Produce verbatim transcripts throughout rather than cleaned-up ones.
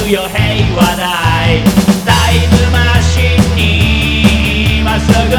くよ平和ないタイムマシンに今すぐ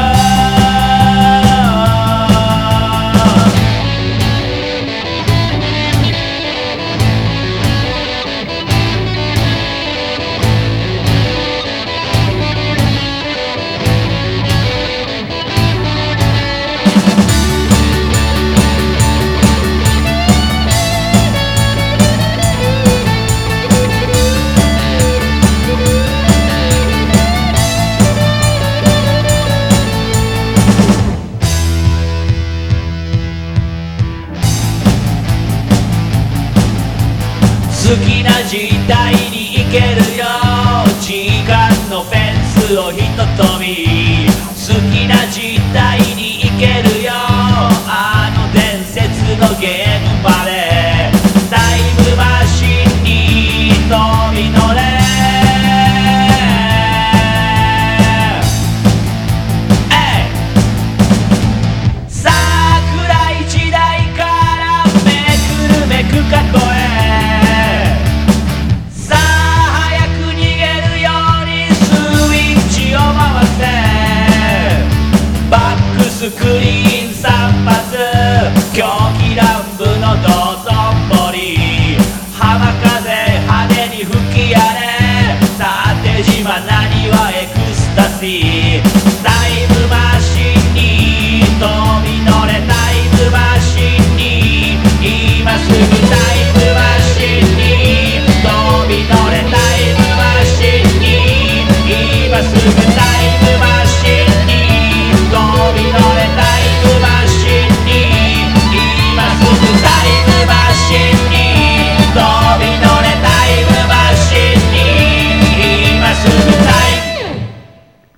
好きな時代に行けるよ時間のフェンスをひととび好きな時代に行けるよあの伝説のゲームまでタイムマシンに飛び乗れさあ暗い時代からめくるめく過去へスクリーン散髪狂気乱舞の道頓堀浜風派手に吹き荒れ縦島なにわエクスタシータイムマシンに飛び乗れタイムマシンに今すぐタイムマシンに飛び乗れタイムマシンに今すぐ